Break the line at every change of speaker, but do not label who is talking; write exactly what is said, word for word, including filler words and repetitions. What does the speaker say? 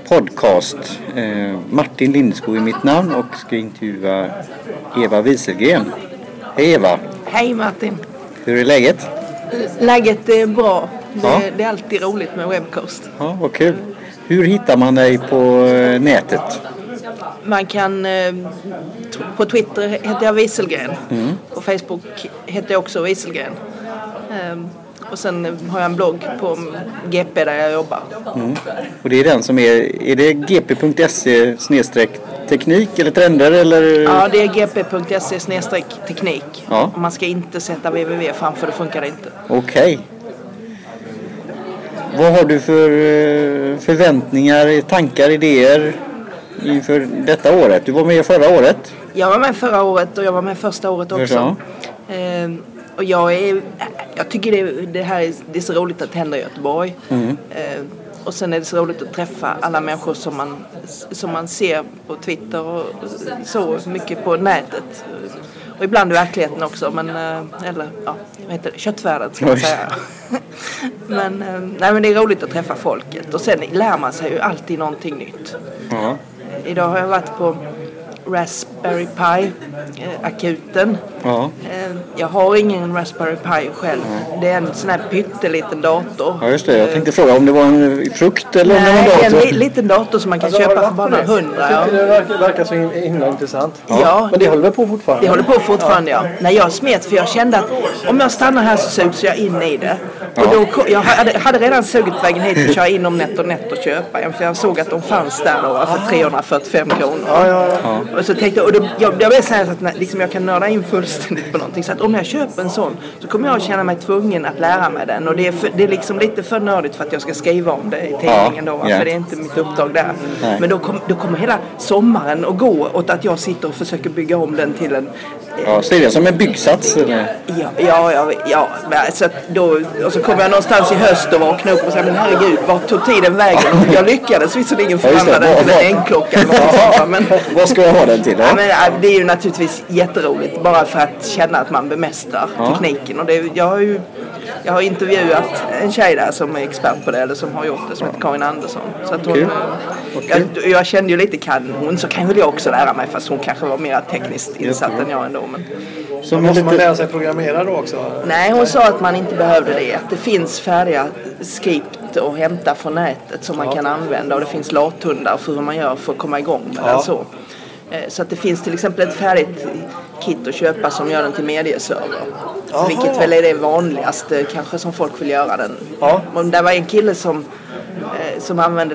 podcast. Eh, Martin Lindskog är mitt namn och ska intervjua Eva Wieselgren. Hej Eva!
Hej Martin!
Hur är läget?
Läget är bra. Det,
Ja.
det är alltid roligt med Webcoast.
Ja, vad kul. Hur hittar man dig på eh, nätet?
Man kan... Eh, på Twitter heter jag Wieselgren. Mm. På Facebook heter jag också Wieselgren. Eh, och sen har jag en blogg på G P där jag jobbar.
Mm. Och det är den som är... Är det g p punkt se snedstreck teknik eller trender eller?
Ja, det är g p punkt se snedstreck teknik.
Ja.
Man ska inte sätta www framför, det funkar inte.
Okej. Okay. Vad har du för eh, förväntningar, tankar, idéer inför detta året? Du var med förra året.
Jag var med förra året och jag var med första året också. Eh, och jag är... Jag tycker det, det här är, det är så roligt att det händer i Göteborg. Mm. Eh, och sen är det så roligt att träffa alla människor som man, som man ser på Twitter och så mycket på nätet. Och ibland i verkligheten också, men, eller ja, vad heter det? Köttvärlden ska man säga. men, nej, men det är roligt att träffa folket. Och sen lär man sig ju alltid någonting nytt. Mm. Idag har jag varit på Raspberry Pi eh, akuten. Ja. Eh, jag har ingen Raspberry Pi själv. Ja. Det är en sån här pytteliten dator.
Ja just det, jag tänkte fråga om det var en frukt eller
Nej,
om det var en dator.
Nej, en liten dator som man kan alltså, köpa för bara hundra. Ja.
Det verkar, verkar så himla intressant.
Ja. ja.
Men det håller på fortfarande?
Det håller på fortfarande, ja. ja. När jag smet, för jag kände att om jag stannar här så sugs jag in i det. Ja. Och då, jag hade, hade redan sugit vägen hit och köra in om Net och Net och köpa en. För jag såg att de fanns där då för trehundrafyrtiofem kronor. Ja, ja, ja. Och så tänkte och då, jag, jag vill säga att liksom, jag kan nörda in fullständigt på någonting. Så att om jag köper en sån så kommer jag att känna mig tvungen att lära mig den. Och det är, för, det är liksom lite för nördigt för att jag ska skriva om det i tidningen då. Ja. För det är inte mitt uppdrag där. Nej. Men då, kom, då kommer hela sommaren att gå åt att jag sitter och försöker bygga om den till en...
Ja, så är det som en byggsats? Eller?
Ja, ja, ja, ja. Så att då, och så kommer jag någonstans i höst och vakna upp och säga, men herregud, vad tog tiden vägen? Och jag lyckades visserligen förvandla den till en äggklocka. Men
vad ska jag ha den till?
Ja, men, det är ju naturligtvis jätteroligt bara för att känna att man bemästrar ja. tekniken. Och det, jag, har ju, jag har intervjuat en tjej där som är expert på det, eller som har gjort det, som heter Karin Andersson. Så att hon, okay. Okay. Jag, jag kände ju lite, kan hon så kan väl jag också lära mig, fast hon kanske var mer tekniskt insatt ja. än jag ändå. Men...
Så måste man lära sig programmera då också?
Nej, hon sa att man inte behövde det. Att det finns färdiga skript att hämta från nätet som man ja. kan använda. Och det finns lathundar för hur man gör för att komma igång med ja. det så. Så att det finns till exempel ett färdigt kit att köpa som gör den till medieserver. Aha. Vilket väl är det vanligaste kanske som folk vill göra den. Ja. Och där var en kille som, som använde